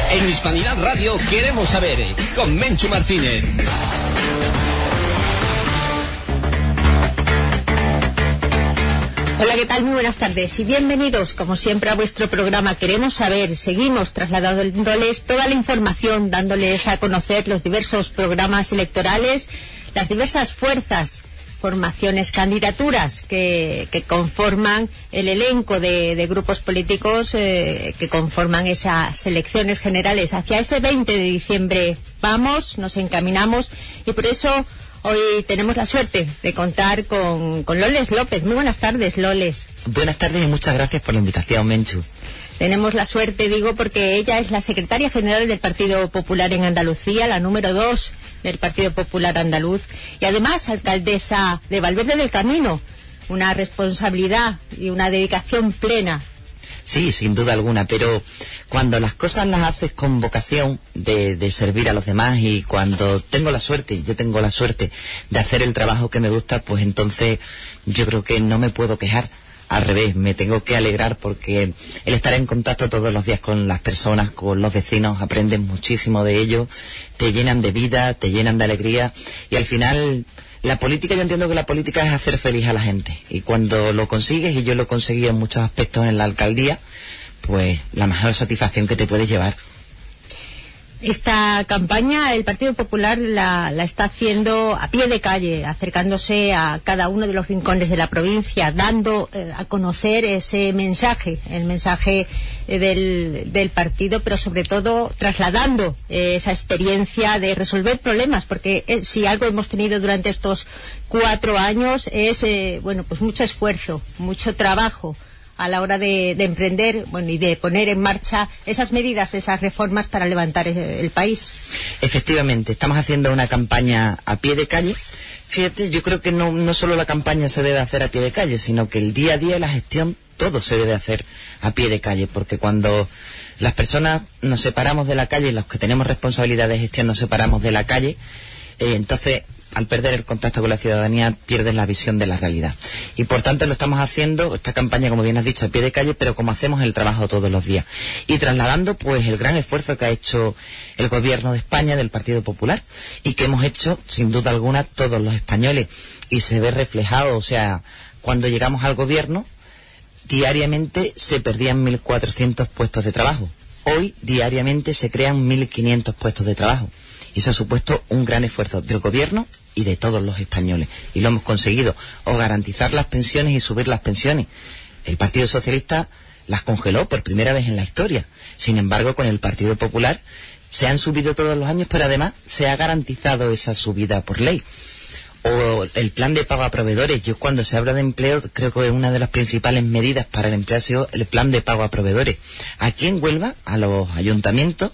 En Hispanidad Radio queremos saber, con Menchu Martínez. Hola, ¿qué tal? Muy buenas tardes y bienvenidos, como siempre, a vuestro programa Queremos Saber. Seguimos trasladándoles toda la información, dándoles a conocer los diversos programas electorales, las diversas fuerzas, formaciones, candidaturas que conforman el elenco de grupos políticos que conforman esas elecciones generales. Hacia ese 20 de diciembre vamos, nos encaminamos, y por eso hoy tenemos la suerte de contar con Loles López. Muy buenas tardes, Loles. Buenas tardes y muchas gracias por la invitación, Menchu. Tenemos la suerte, digo, porque ella es la secretaria general del Partido Popular en Andalucía, la número 2 del Partido Popular andaluz, y además alcaldesa de Valverde del Camino. Una responsabilidad y una dedicación plena. Sí, sin duda alguna, pero cuando las cosas las haces con vocación de servir a los demás, y cuando yo tengo la suerte de hacer el trabajo que me gusta, pues entonces yo creo que no me puedo quejar. Al revés, me tengo que alegrar, porque el estar en contacto todos los días con las personas, con los vecinos, aprendes muchísimo de ellos, te llenan de vida, te llenan de alegría, y al final la política, yo entiendo que la política es hacer feliz a la gente, y cuando lo consigues, y yo lo conseguí en muchos aspectos en la alcaldía, pues la mejor satisfacción que te puedes llevar. Esta campaña el Partido Popular la está haciendo a pie de calle, acercándose a cada uno de los rincones de la provincia, dando a conocer ese mensaje, el mensaje del partido, pero sobre todo trasladando esa experiencia de resolver problemas, porque si algo hemos tenido durante estos 4 años es pues mucho esfuerzo, mucho trabajo a la hora de emprender, y de poner en marcha esas medidas, esas reformas para levantar el país. Efectivamente, estamos haciendo una campaña a pie de calle. Fíjate, yo creo que no solo la campaña se debe hacer a pie de calle, sino que el día a día, la gestión, todo se debe hacer a pie de calle, porque cuando las personas nos separamos de la calle, los que tenemos responsabilidad de gestión nos separamos de la calle, entonces al perder el contacto con la ciudadanía pierdes la visión de la realidad, y por tanto lo estamos haciendo, esta campaña, como bien has dicho, a pie de calle, pero como hacemos el trabajo todos los días, y trasladando pues el gran esfuerzo que ha hecho el gobierno de España, del Partido Popular, y que hemos hecho sin duda alguna todos los españoles, y se ve reflejado. O sea, cuando llegamos al gobierno, diariamente se perdían 1.400 puestos de trabajo. Hoy diariamente se crean 1.500 puestos de trabajo. Y eso ha supuesto un gran esfuerzo del gobierno y de todos los españoles. Y lo hemos conseguido, o garantizar las pensiones y subir las pensiones. El Partido Socialista las congeló por primera vez en la historia. Sin embargo, con el Partido Popular se han subido todos los años, pero además se ha garantizado esa subida por ley. O el plan de pago a proveedores. Yo, cuando se habla de empleo, creo que una de las principales medidas para el empleo ha sido el plan de pago a proveedores. Aquí en Huelva, a los ayuntamientos,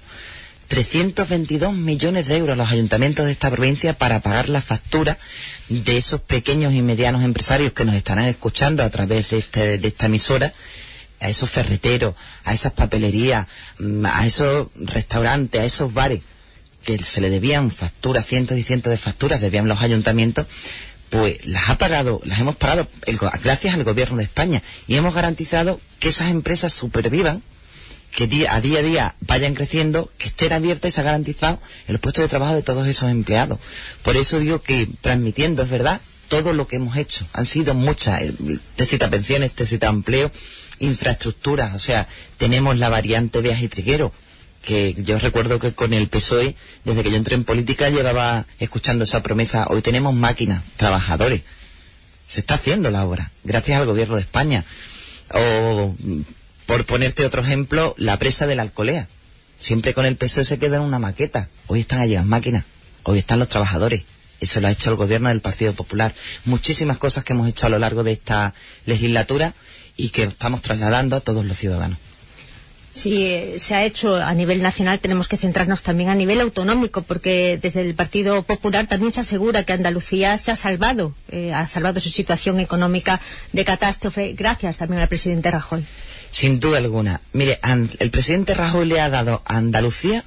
322 millones de euros a los ayuntamientos de esta provincia para pagar la factura de esos pequeños y medianos empresarios que nos estarán escuchando a través de esta emisora, a esos ferreteros, a esas papelerías, a esos restaurantes, a esos bares que se le debían facturas, cientos y cientos de facturas debían los ayuntamientos, pues las hemos pagado gracias al gobierno de España, y hemos garantizado que esas empresas supervivan, que a día vayan creciendo, que estén abiertas, y se ha garantizado el puesto de trabajo de todos esos empleados. Por eso digo que, transmitiendo, es verdad, todo lo que hemos hecho. Han sido muchas, te cita pensiones, te cita empleo, infraestructuras. O sea, tenemos la variante Beas y Triguero, que yo recuerdo que con el PSOE, desde que yo entré en política, llevaba escuchando esa promesa. Hoy tenemos máquinas, trabajadores. Se está haciendo la obra, gracias al gobierno de España. O, por ponerte otro ejemplo, la presa de la Alcolea. Siempre con el PSOE se queda en una maqueta. Hoy están allí las máquinas, hoy están los trabajadores. Eso lo ha hecho el gobierno del Partido Popular. Muchísimas cosas que hemos hecho a lo largo de esta legislatura y que estamos trasladando a todos los ciudadanos. Sí, se ha hecho a nivel nacional, tenemos que centrarnos también a nivel autonómico, porque desde el Partido Popular también se asegura que Andalucía se ha salvado su situación económica de catástrofe, gracias también al presidente Rajoy. Sin duda alguna. Mire, el presidente Rajoy le ha dado a Andalucía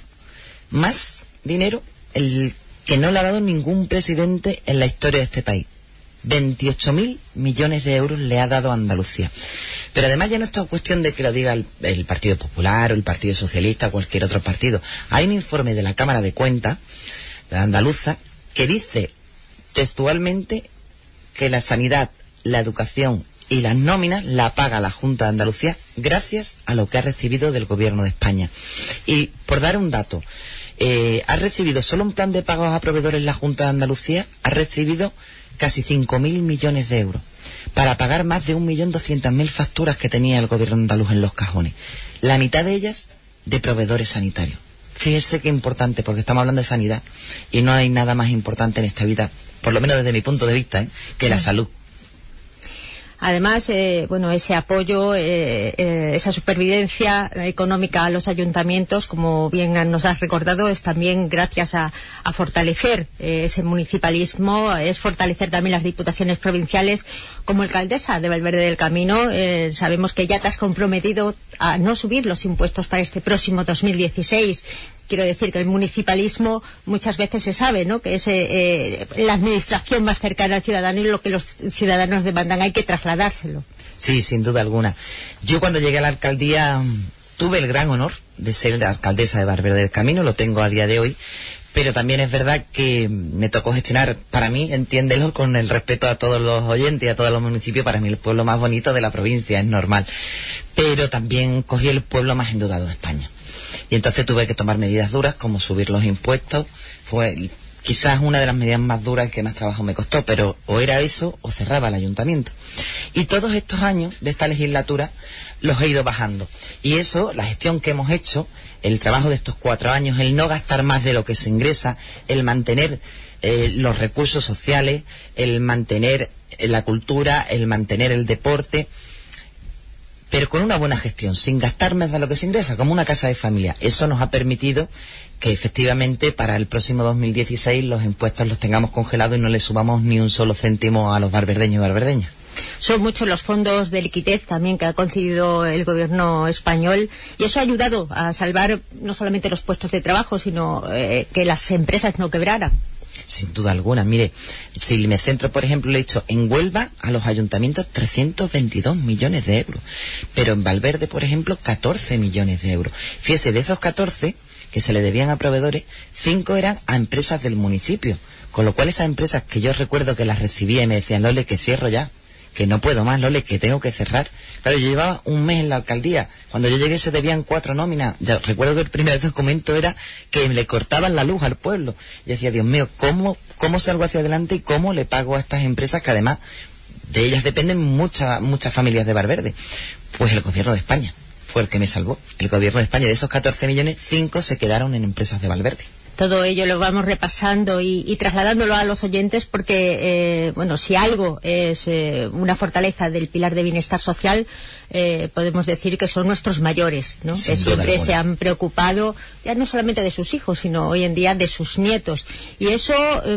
más dinero el que no le ha dado ningún presidente en la historia de este país. 28.000 millones de euros le ha dado a Andalucía. Pero además ya no es cuestión de que lo diga el Partido Popular o el Partido Socialista o cualquier otro partido. Hay un informe de la Cámara de Cuentas de Andaluza que dice textualmente que la sanidad, la educación y las nóminas la paga la Junta de Andalucía gracias a lo que ha recibido del Gobierno de España. Y por dar un dato, ha recibido solo un plan de pagos a proveedores la Junta de Andalucía, ha recibido casi 5.000 millones de euros para pagar más de 1.200.000 facturas que tenía el Gobierno andaluz en los cajones. La mitad de ellas de proveedores sanitarios. Fíjese qué importante, porque estamos hablando de sanidad y no hay nada más importante en esta vida, por lo menos desde mi punto de vista, que la salud. Además, ese apoyo, esa supervivencia económica a los ayuntamientos, como bien nos has recordado, es también gracias a fortalecer ese municipalismo, es fortalecer también las diputaciones provinciales. Como alcaldesa de Valverde del Camino, sabemos que ya te has comprometido a no subir los impuestos para este próximo 2016. Quiero decir que el municipalismo muchas veces se sabe, ¿no?, que es la administración más cercana al ciudadano y lo que los ciudadanos demandan hay que trasladárselo. Sí, sin duda alguna. Yo cuando llegué a la alcaldía tuve el gran honor de ser la alcaldesa de Valverde del Camino, lo tengo a día de hoy, pero también es verdad que me tocó gestionar, para mí, entiéndelo, con el respeto a todos los oyentes y a todos los municipios, para mí el pueblo más bonito de la provincia, es normal, pero también cogí el pueblo más endeudado de España. Y entonces tuve que tomar medidas duras, como subir los impuestos. Fue quizás una de las medidas más duras que más trabajo me costó, pero o era eso o cerraba el ayuntamiento. Y todos estos años de esta legislatura los he ido bajando. Y eso, la gestión que hemos hecho, el trabajo de estos 4 años, el no gastar más de lo que se ingresa, el mantener los recursos sociales, el mantener la cultura, el mantener el deporte, pero con una buena gestión, sin gastar más de lo que se ingresa, como una casa de familia. Eso nos ha permitido que efectivamente para el próximo 2016 los impuestos los tengamos congelados y no le subamos ni un solo céntimo a los barverdeños y barverdeñas. Son muchos los fondos de liquidez también que ha concedido el gobierno español y eso ha ayudado a salvar no solamente los puestos de trabajo, sino que las empresas no quebraran. Sin duda alguna. Mire, si me centro, por ejemplo, le he dicho, en Huelva a los ayuntamientos 322 millones de euros, pero en Valverde, por ejemplo, 14 millones de euros. Fíjese, de esos 14 que se le debían a proveedores, 5 eran a empresas del municipio, con lo cual esas empresas que yo recuerdo que las recibía y me decían, Lole, que cierro ya, que no puedo más, Lole, que tengo que cerrar. Claro, yo llevaba un mes en la alcaldía. Cuando yo llegué se debían 4 nóminas. Yo recuerdo que el primer documento era que le cortaban la luz al pueblo. Yo decía, Dios mío, ¿cómo salgo hacia adelante y cómo le pago a estas empresas que además de ellas dependen muchas familias de Valverde? Pues el gobierno de España fue el que me salvó. El gobierno de España, de esos 14 millones, 5 se quedaron en empresas de Valverde. Todo ello lo vamos repasando y trasladándolo a los oyentes porque, si algo es una fortaleza del pilar de bienestar social, podemos decir que son nuestros mayores, ¿no? Que siempre se han preocupado ya no solamente de sus hijos, sino hoy en día de sus nietos. Y eso,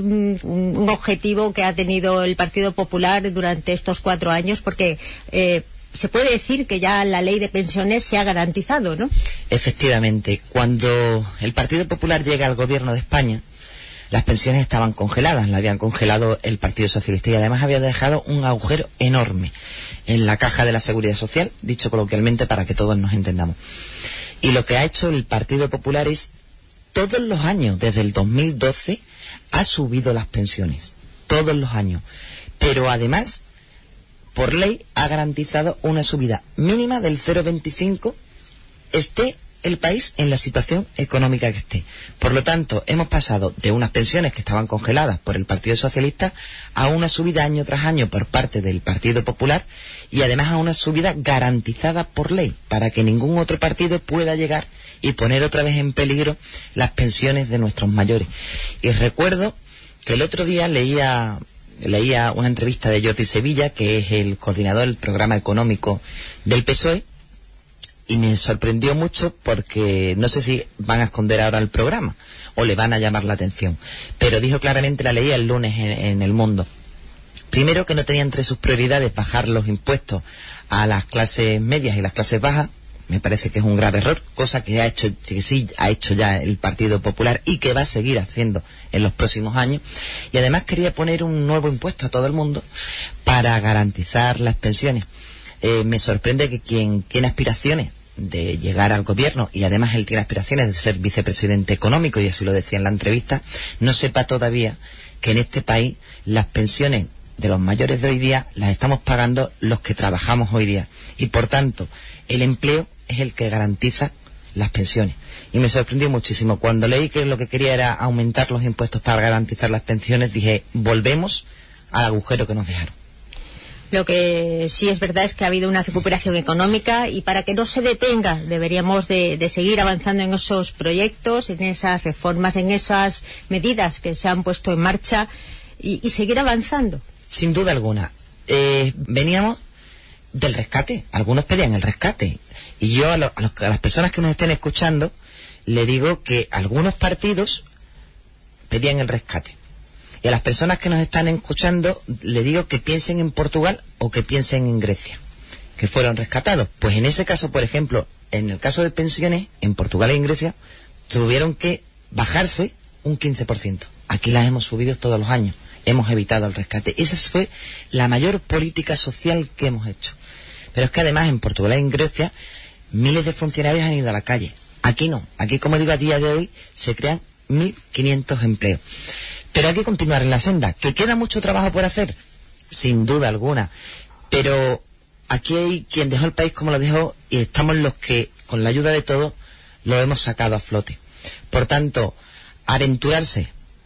un objetivo que ha tenido el Partido Popular durante estos 4 años, porque se puede decir que ya la ley de pensiones se ha garantizado, ¿no? Efectivamente. Cuando el Partido Popular llega al gobierno de España, las pensiones estaban congeladas, la habían congelado el Partido Socialista y además había dejado un agujero enorme en la caja de la Seguridad Social, dicho coloquialmente para que todos nos entendamos. Y lo que ha hecho el Partido Popular es, todos los años, desde el 2012, ha subido las pensiones, todos los años. Pero además, por ley, ha garantizado una subida mínima del 0,25, esté el país en la situación económica que esté. Por lo tanto, hemos pasado de unas pensiones que estaban congeladas por el Partido Socialista a una subida año tras año por parte del Partido Popular y además a una subida garantizada por ley para que ningún otro partido pueda llegar y poner otra vez en peligro las pensiones de nuestros mayores. Y recuerdo que el otro día leía una entrevista de Jordi Sevilla, que es el coordinador del programa económico del PSOE, y me sorprendió mucho porque no sé si van a esconder ahora el programa o le van a llamar la atención, pero dijo claramente, la leía el lunes en El Mundo, primero que no tenía entre sus prioridades bajar los impuestos a las clases medias y las clases bajas, me parece que es un grave error, cosa que sí ha hecho ya el Partido Popular y que va a seguir haciendo en los próximos años. Y además quería poner un nuevo impuesto a todo el mundo para garantizar las pensiones. Me sorprende que quien tiene aspiraciones de llegar al gobierno, y además él tiene aspiraciones de ser vicepresidente económico, y así lo decía en la entrevista, no sepa todavía que en este país las pensiones de los mayores de hoy día las estamos pagando los que trabajamos hoy día, y por tanto el empleo es el que garantiza las pensiones. Y me sorprendió muchísimo cuando leí que lo que quería era aumentar los impuestos para garantizar las pensiones. Dije, volvemos al agujero que nos dejaron. Lo que sí es verdad es que ha habido una recuperación económica, y para que no se detenga deberíamos de seguir avanzando en esos proyectos, en esas reformas, en esas medidas que se han puesto en marcha, y seguir avanzando. Sin duda alguna. Veníamos del rescate. Algunos pedían el rescate. Y yo a las personas que nos estén escuchando le digo que algunos partidos pedían el rescate. Y a las personas que nos están escuchando le digo que piensen en Portugal o que piensen en Grecia, que fueron rescatados. Pues en ese caso, por ejemplo, en el caso de pensiones, en Portugal y en Grecia, tuvieron que bajarse un 15%. Aquí las hemos subido todos los años. Hemos evitado el rescate. Esa fue la mayor política social que hemos hecho. Pero es que además en Portugal y en Grecia miles de funcionarios han ido a la calle. Aquí no. Aquí, como digo, a día de hoy se crean 1.500 empleos. Pero hay que continuar en la senda. ¿Que queda mucho trabajo por hacer? Sin duda alguna. Pero aquí hay quien dejó el país como lo dejó, y estamos los que, con la ayuda de todos, lo hemos sacado a flote. Por tanto, aventurarse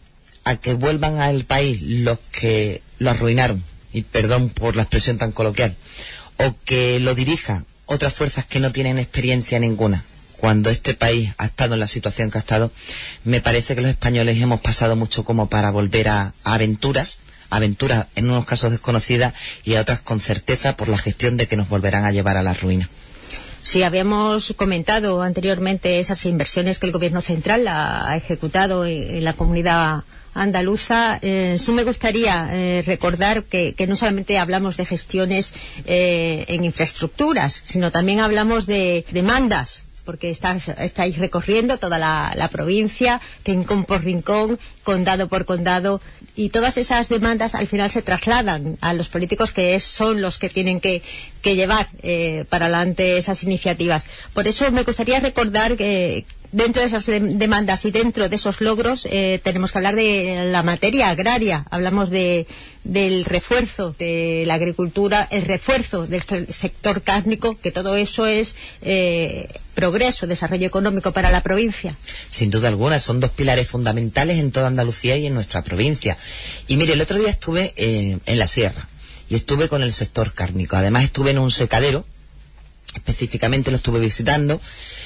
a que vuelvan al país los que lo arruinaron, y perdón por la expresión tan coloquial, o que lo dirijan otras fuerzas que no tienen experiencia ninguna, cuando este país ha estado en la situación que ha estado, me parece que los españoles hemos pasado mucho como para volver a aventuras en unos casos desconocidas y a otras con certeza por la gestión de que nos volverán a llevar a la ruina. Sí, habíamos comentado anteriormente esas inversiones que el Gobierno central ha ejecutado en la comunidad andaluza. Sí me gustaría recordar que no solamente hablamos de gestiones en infraestructuras, sino también hablamos de demandas, porque estáis recorriendo toda la provincia, rincón por rincón, condado por condado, y todas esas demandas al final se trasladan a los políticos, que son los que tienen que llevar para adelante esas iniciativas. Por eso me gustaría recordar que dentro de esas demandas y dentro de esos logros tenemos que hablar de la materia agraria. Hablamos del refuerzo de la agricultura, el refuerzo del sector cárnico, que todo eso es progreso, desarrollo económico para la provincia. Sin duda alguna, son dos pilares fundamentales en toda Andalucía y en nuestra provincia. Y mire, el otro día estuve en la sierra y estuve con el sector cárnico. Además estuve en un secadero, específicamente lo estuve visitando,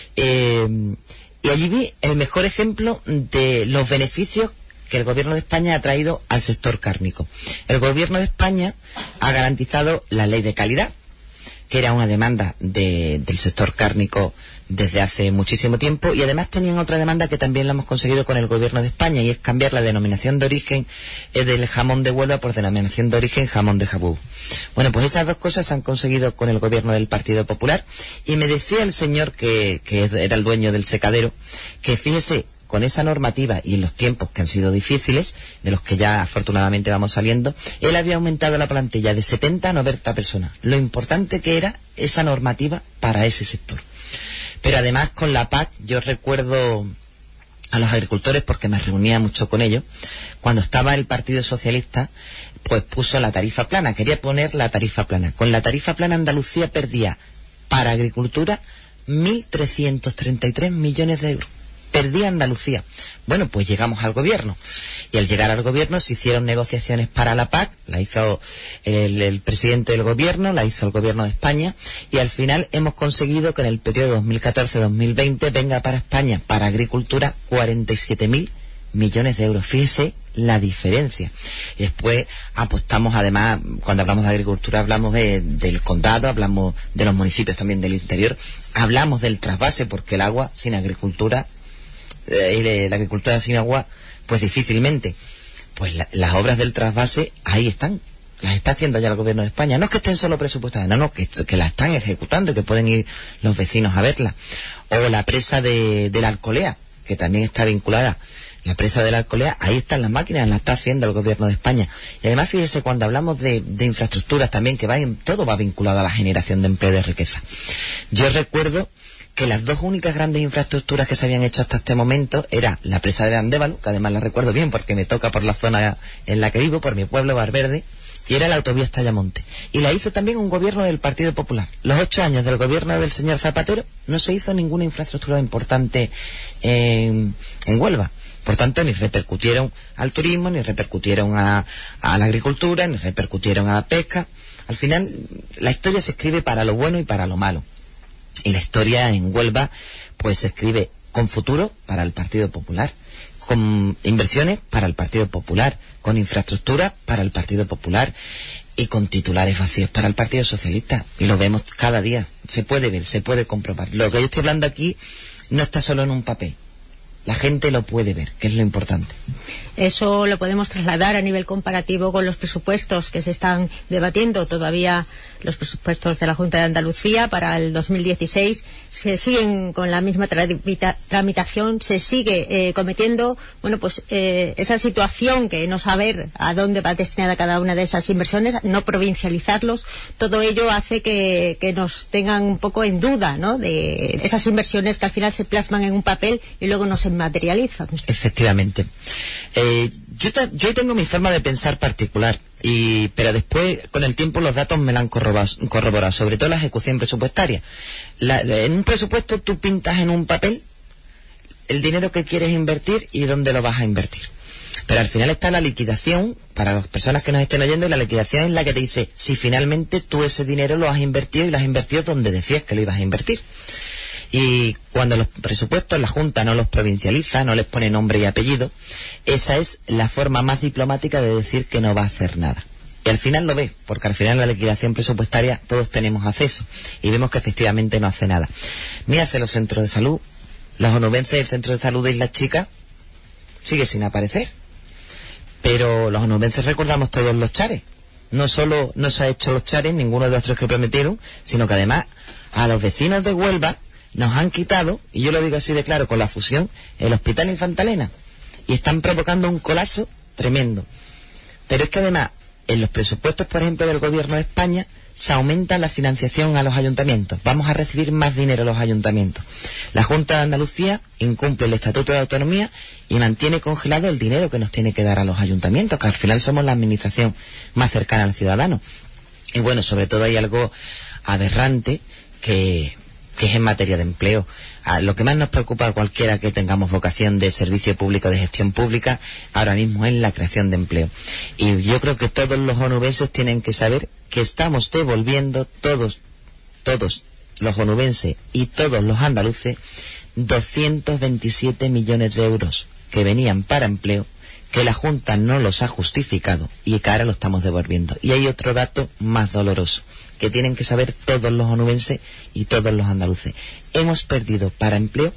y allí vi el mejor ejemplo de los beneficios que el Gobierno de España ha traído al sector cárnico. El Gobierno de España ha garantizado la ley de calidad, que era una demanda del sector cárnico desde hace muchísimo tiempo, y además tenían otra demanda que también la hemos conseguido con el Gobierno de España, y es cambiar la denominación de origen del jamón de Huelva por denominación de origen jamón de Jabú. Bueno, pues esas dos cosas se han conseguido con el Gobierno del Partido Popular, y me decía el señor que era el dueño del secadero, que fíjese, con esa normativa y en los tiempos que han sido difíciles, de los que ya afortunadamente vamos saliendo, él había aumentado la plantilla de 70 a 90 personas. Lo importante que era esa normativa para ese sector. Pero además con la PAC, yo recuerdo a los agricultores, porque me reunía mucho con ellos, cuando estaba el Partido Socialista, pues puso la tarifa plana, quería poner la tarifa plana. Con la tarifa plana Andalucía perdía para agricultura 1.333 millones de euros. Perdía Andalucía. Bueno, pues llegamos al gobierno, y al llegar al gobierno se hicieron negociaciones para la PAC, la hizo el presidente del gobierno, la hizo el Gobierno de España, y al final hemos conseguido que en el periodo 2014-2020 venga para España, para agricultura, 47.000 millones de euros. Fíjese la diferencia. Y después apostamos, además, cuando hablamos de agricultura, hablamos del condado, hablamos de los municipios también del interior, hablamos del trasvase, porque el agua sin agricultura, la agricultura sin agua, pues difícilmente. Pues las obras del trasvase ahí están. las está haciendo ya el gobierno de España. No es que estén solo presupuestadas, no, que la están ejecutando y que pueden ir los vecinos a verla. O la presa de la Alcolea, que también está vinculada. La presa de la Alcolea, ahí están las máquinas, las está haciendo el gobierno de España. Y además, fíjese, cuando hablamos de infraestructuras también, que todo va vinculado a la generación de empleo y de riqueza. Yo recuerdo que las dos únicas grandes infraestructuras que se habían hecho hasta este momento era la presa de Andévalo, que además la recuerdo bien porque me toca por la zona en la que vivo, por mi pueblo, Valverde, y era la autovía hasta Ayamonte. Y la hizo también un gobierno del Partido Popular. Los 8 años del gobierno del señor Zapatero no se hizo ninguna infraestructura importante en Huelva. Por tanto, ni repercutieron al turismo, ni repercutieron a la agricultura, ni repercutieron a la pesca. Al final, la historia se escribe para lo bueno y para lo malo. Y la historia en Huelva, pues se escribe con futuro para el Partido Popular, con inversiones para el Partido Popular, con infraestructura para el Partido Popular y con titulares vacíos para el Partido Socialista. Y lo vemos cada día. Se puede ver, se puede comprobar. Lo que yo estoy hablando aquí no está solo en un papel. La gente lo puede ver, que es lo importante. Eso lo podemos trasladar a nivel comparativo con los presupuestos que se están debatiendo todavía, los presupuestos de la Junta de Andalucía para el 2016. Se siguen con la misma tramitación, se sigue cometiendo, esa situación que no saber a dónde va destinada cada una de esas inversiones, no provincializarlos, todo ello hace que nos tengan un poco en duda, ¿no?, de esas inversiones que al final se plasman en un papel y luego no se materializan. Efectivamente. Yo tengo mi forma de pensar particular, pero después con el tiempo los datos me la han corroborado, sobre todo la ejecución presupuestaria. En un presupuesto tú pintas en un papel el dinero que quieres invertir y dónde lo vas a invertir. Pero al final está la liquidación, para las personas que nos estén oyendo, y la liquidación es la que te dice si finalmente tú ese dinero lo has invertido y lo has invertido donde decías que lo ibas a invertir. Y cuando los presupuestos la Junta no los provincializa, no les pone nombre y apellido, esa es la forma más diplomática de decir que no va a hacer nada. Y al final lo ve, porque al final en la liquidación presupuestaria todos tenemos acceso y vemos que efectivamente no hace nada. Mírase los centros de salud, los onubenses del centro de salud de Islas Chicas sigue sin aparecer. Pero los onubenses recordamos todos los chares. No solo no se ha hecho los chares, ninguno de los tres que prometieron, sino que además a los vecinos de Huelva nos han quitado, y yo lo digo así de claro, con la fusión, el Hospital Infantalena, y están provocando un colapso tremendo. Pero es que además, en los presupuestos, por ejemplo, del Gobierno de España, se aumenta la financiación a los ayuntamientos. Vamos a recibir más dinero los ayuntamientos. La Junta de Andalucía incumple el Estatuto de Autonomía y mantiene congelado el dinero que nos tiene que dar a los ayuntamientos, que al final somos la administración más cercana al ciudadano. Y bueno, sobre todo hay algo aberrante que es en materia de empleo. Lo que más nos preocupa a cualquiera que tengamos vocación de servicio público, de gestión pública, ahora mismo es la creación de empleo. Y yo creo que todos los onubenses tienen que saber que estamos devolviendo todos los onubenses y todos los andaluces 227 millones de euros que venían para empleo, que la Junta no los ha justificado y que ahora lo estamos devolviendo. Y hay otro dato más doloroso que tienen que saber todos los onubenses y todos los andaluces. Hemos perdido para empleo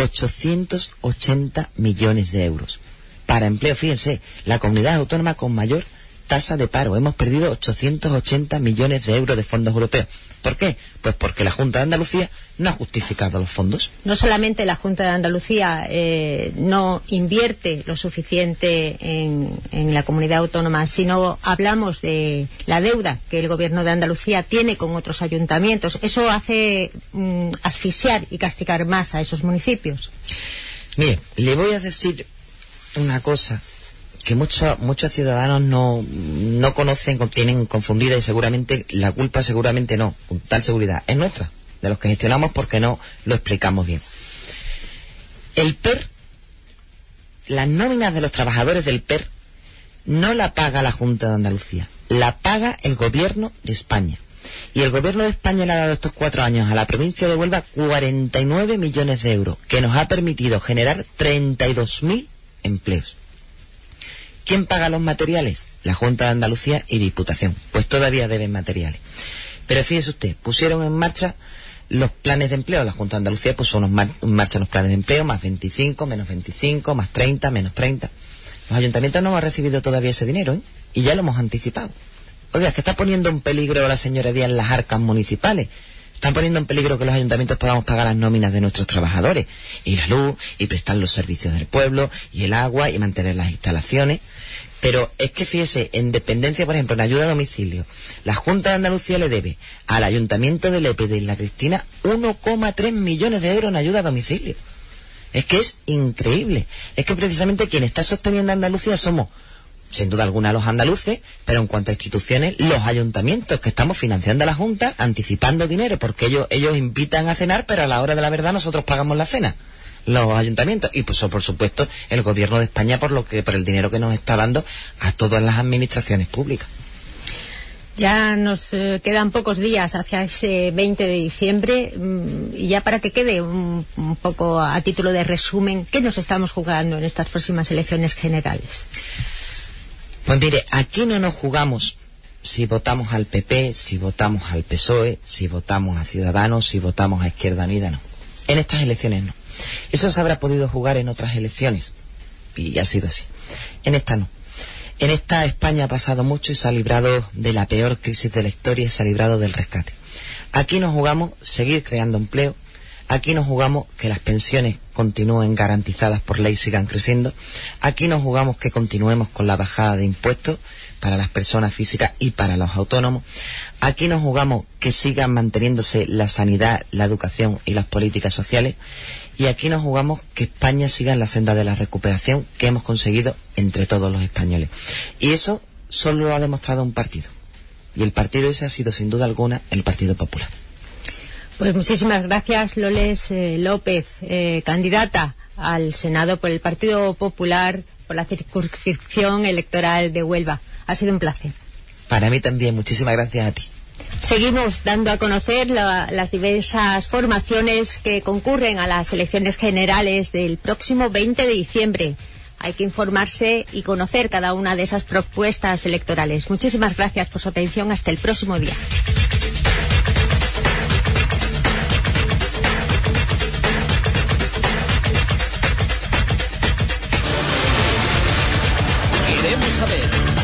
880 millones de euros. Para empleo, fíjense, la comunidad autónoma con mayor tasa de paro. Hemos perdido 880 millones de euros de fondos europeos. ¿Por qué? Pues porque la Junta de Andalucía no ha justificado los fondos. No solamente la Junta de Andalucía no invierte lo suficiente en la comunidad autónoma, sino hablamos de la deuda que el Gobierno de Andalucía tiene con otros ayuntamientos. Eso hace asfixiar y castigar más a esos municipios. Mire, le voy a decir una cosa que muchos ciudadanos no conocen, tienen confundida, y seguramente la culpa no, con tal seguridad, es nuestra, de los que gestionamos, porque no lo explicamos bien. El PER, las nóminas de los trabajadores del PER, no la paga la Junta de Andalucía, la paga el Gobierno de España. Y el Gobierno de España le ha dado estos 4 años a la provincia de Huelva 49 millones de euros, que nos ha permitido generar 32.000 empleos. ¿Quién paga los materiales? La Junta de Andalucía y Diputación. Pues todavía deben materiales. Pero fíjese usted, pusieron en marcha los planes de empleo. La Junta de Andalucía puso en marcha los planes de empleo, más 25, menos 25, más 30, menos 30. Los ayuntamientos no han recibido todavía ese dinero, ¿eh? Y ya lo hemos anticipado. Oiga, es que está poniendo en peligro la señora Díaz las arcas municipales. Están poniendo en peligro que los ayuntamientos podamos pagar las nóminas de nuestros trabajadores, y la luz, y prestar los servicios del pueblo, y el agua, y mantener las instalaciones. Pero es que fíjese, en dependencia, por ejemplo, en ayuda a domicilio, la Junta de Andalucía le debe al Ayuntamiento de Lepe de Isla Cristina 1,3 millones de euros en ayuda a domicilio. Es que es increíble. Es que precisamente quien está sosteniendo a Andalucía somos, sin duda alguna, los andaluces, pero en cuanto a instituciones, los ayuntamientos, que estamos financiando a la Junta, anticipando dinero, porque ellos invitan a cenar, pero a la hora de la verdad nosotros pagamos la cena, los ayuntamientos, y pues por supuesto el gobierno de España por el dinero que nos está dando a todas las administraciones públicas. Ya nos quedan pocos días hacia ese 20 de diciembre y ya para que quede un poco a título de resumen, ¿qué nos estamos jugando en estas próximas elecciones generales? Pues mire, aquí no nos jugamos si votamos al PP, si votamos al PSOE, si votamos a Ciudadanos, si votamos a Izquierda Unida, no. En estas elecciones no. Eso se habrá podido jugar en otras elecciones y ha sido así. En esta no. En esta España ha pasado mucho y se ha librado de la peor crisis de la historia y se ha librado del rescate. Aquí nos jugamos seguir creando empleo. Aquí nos jugamos que las pensiones continúen garantizadas por ley y sigan creciendo. Aquí nos jugamos que continuemos con la bajada de impuestos para las personas físicas y para los autónomos. Aquí nos jugamos que sigan manteniéndose la sanidad, la educación y las políticas sociales. Y aquí nos jugamos que España siga en la senda de la recuperación que hemos conseguido entre todos los españoles. Y eso solo lo ha demostrado un partido. Y el partido ese ha sido, sin duda alguna, el Partido Popular. Pues muchísimas gracias, Loles López, candidata al Senado por el Partido Popular, por la circunscripción electoral de Huelva. Ha sido un placer. Para mí también, muchísimas gracias a ti. Seguimos dando a conocer las diversas formaciones que concurren a las elecciones generales del próximo 20 de diciembre. Hay que informarse y conocer cada una de esas propuestas electorales. Muchísimas gracias por su atención. Hasta el próximo día. Queremos saber.